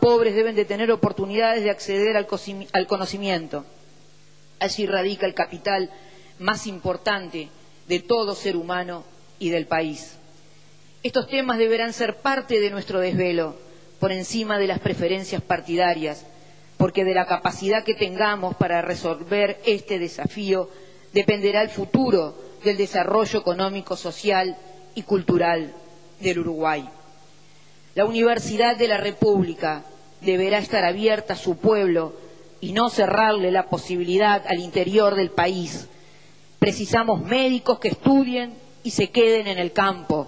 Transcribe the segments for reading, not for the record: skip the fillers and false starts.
pobres deben de tener oportunidades de acceder al conocimiento. Allí radica el capital más importante de todo ser humano y del país. Estos temas deberán ser parte de nuestro desvelo, por encima de las preferencias partidarias, porque de la capacidad que tengamos para resolver este desafío dependerá el futuro del desarrollo económico, social y cultural del Uruguay. La Universidad de la República deberá estar abierta a su pueblo y no cerrarle la posibilidad al interior del país. Precisamos médicos que estudien y se queden en el campo.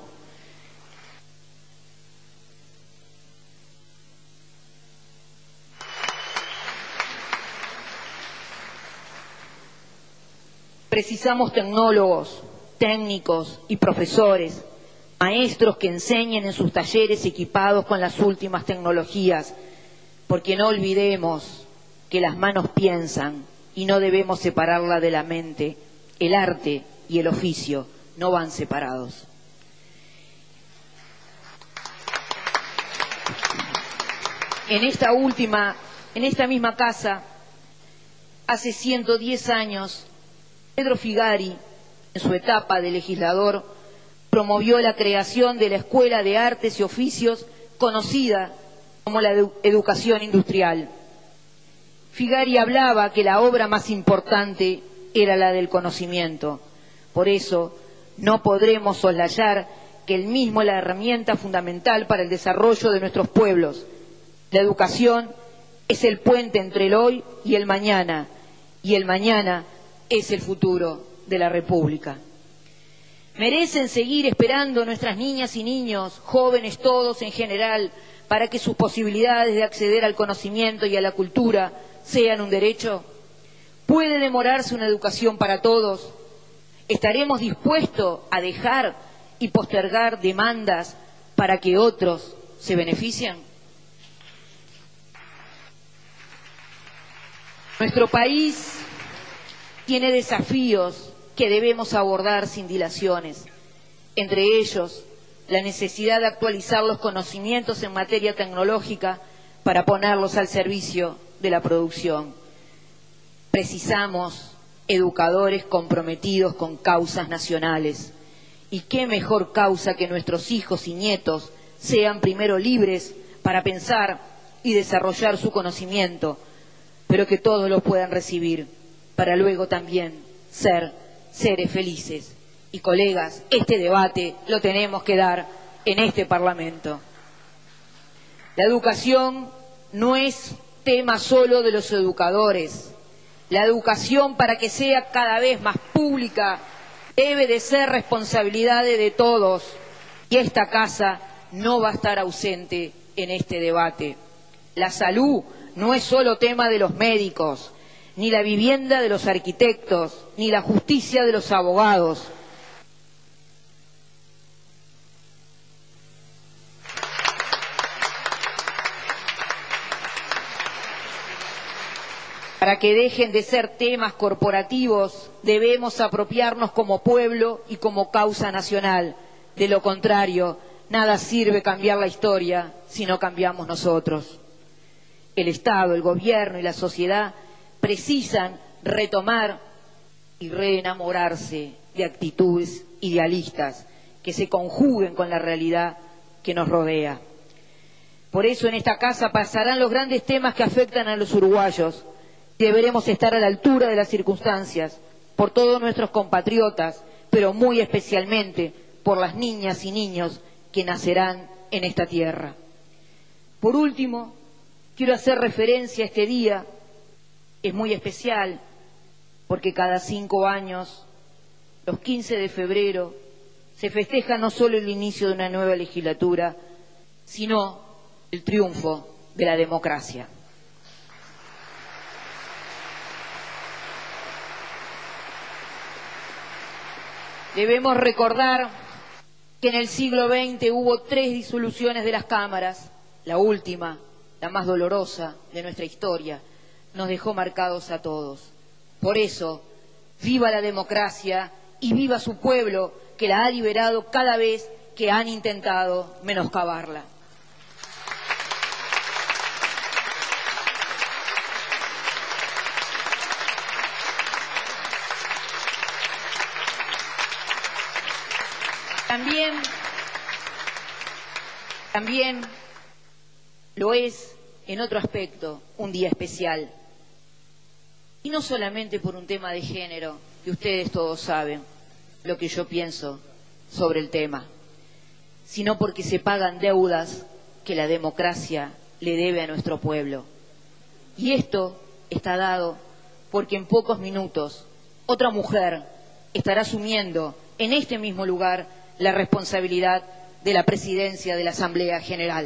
Precisamos tecnólogos, técnicos y profesores, maestros que enseñen en sus talleres equipados con las últimas tecnologías, porque no olvidemos que las manos piensan y no debemos separarla de la mente. El arte y el oficio no van separados. En esta misma casa, hace 110 años, Pedro Figari, en su etapa de legislador, promovió la creación de la Escuela de Artes y Oficios, conocida como la educación industrial. Figari hablaba que la obra más importante era la del conocimiento. Por eso, no podremos soslayar que el mismo es la herramienta fundamental para el desarrollo de nuestros pueblos. La educación es el puente entre el hoy y el mañana es el futuro de la República. Merecen seguir esperando nuestras niñas y niños, jóvenes todos en general, para que sus posibilidades de acceder al conocimiento y a la cultura sean un derecho. ¿Puede demorarse una educación para todos? ¿Estaremos dispuestos a dejar y postergar demandas para que otros se beneficien? Nuestro país tiene desafíos que debemos abordar sin dilaciones, entre ellos la necesidad de actualizar los conocimientos en materia tecnológica para ponerlos al servicio de la producción. Precisamos educadores comprometidos con causas nacionales. ¿Y qué mejor causa que nuestros hijos y nietos sean primero libres para pensar y desarrollar su conocimiento, pero que todos lo puedan recibir, para luego también ser seres felices? Y colegas, este debate lo tenemos que dar en este Parlamento. La educación no es tema solo de los educadores. La educación, para que sea cada vez más pública, debe de ser responsabilidad de todos, y esta casa no va a estar ausente en este debate. La salud no es solo tema de los médicos, ni la vivienda de los arquitectos, ni la justicia de los abogados. Para que dejen de ser temas corporativos, debemos apropiarnos como pueblo y como causa nacional. De lo contrario, nada sirve cambiar la historia si no cambiamos nosotros. El Estado, el gobierno y la sociedad precisan retomar y reenamorarse de actitudes idealistas que se conjuguen con la realidad que nos rodea. Por eso en esta casa pasarán los grandes temas que afectan a los uruguayos. Deberemos estar a la altura de las circunstancias, por todos nuestros compatriotas, pero muy especialmente por las niñas y niños que nacerán en esta tierra. Por último, quiero hacer referencia a este día. Es muy especial porque cada 5 años, los 15 de febrero, se festeja no solo el inicio de una nueva legislatura, sino el triunfo de la democracia. Debemos recordar que en el siglo XX hubo 3 disoluciones de las cámaras. La última, la más dolorosa de nuestra historia, nos dejó marcados a todos. Por eso, viva la democracia y viva su pueblo, que la ha liberado cada vez que han intentado menoscabarla. También lo es en otro aspecto, un día especial. Y no solamente por un tema de género, que ustedes todos saben lo que yo pienso sobre el tema, sino porque se pagan deudas que la democracia le debe a nuestro pueblo. Y esto está dado porque en pocos minutos otra mujer estará asumiendo en este mismo lugar la responsabilidad de la presidencia de la Asamblea General.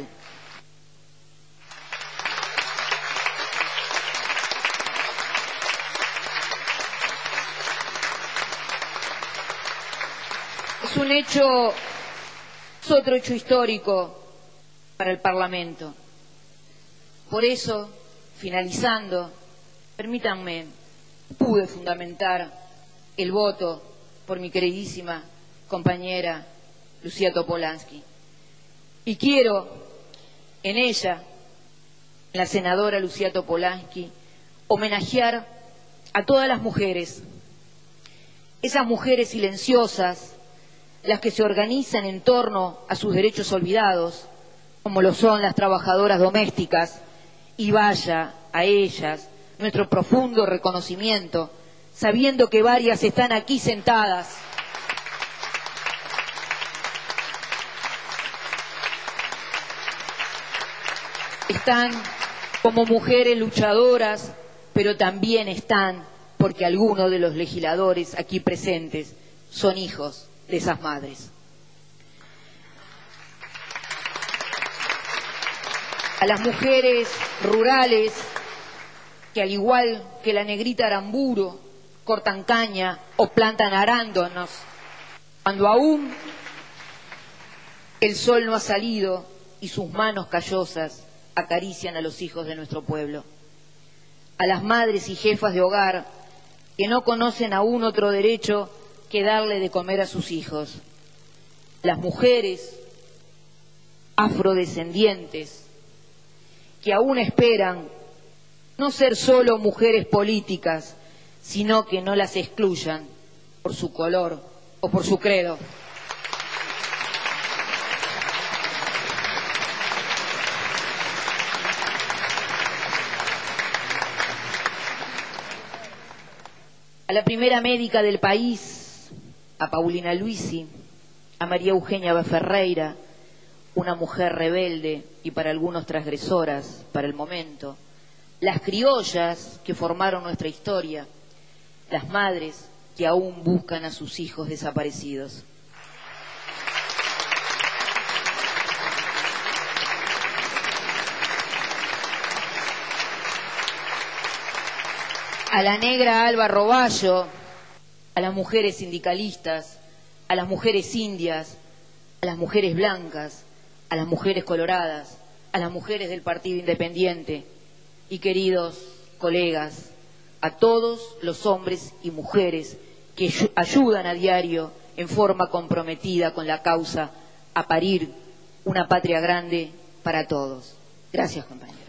Es otro hecho histórico para el Parlamento. Por eso, finalizando, permítanme, pude fundamentar el voto por mi queridísima compañera Lucía Topolansky. Y quiero en ella, la senadora Lucía Topolansky, homenajear a todas las mujeres, esas mujeres silenciosas, las que se organizan en torno a sus derechos olvidados, como lo son las trabajadoras domésticas, y vaya a ellas nuestro profundo reconocimiento, sabiendo que varias están aquí sentadas. Están como mujeres luchadoras, pero también están porque algunos de los legisladores aquí presentes son hijos de esas madres. A las mujeres rurales que, al igual que la negrita Aramburu, cortan caña o plantan arándanos cuando aún el sol no ha salido y sus manos callosas acarician a los hijos de nuestro pueblo. A las madres y jefas de hogar que no conocen aún otro derecho que darle de comer a sus hijos. Las mujeres afrodescendientes que aún esperan no ser solo mujeres políticas, sino que no las excluyan por su color o por su credo. A la primera médica del país, a Paulina Luisi, a María Eugenia Ferreira, una mujer rebelde y para algunos transgresoras para el momento, las criollas que formaron nuestra historia, las madres que aún buscan a sus hijos desaparecidos. A la negra Alba Roballo, a las mujeres sindicalistas, a las mujeres indias, a las mujeres blancas, a las mujeres coloradas, a las mujeres del Partido Independiente y, queridos colegas, a todos los hombres y mujeres que ayudan a diario en forma comprometida con la causa a parir una patria grande para todos. Gracias, compañeros.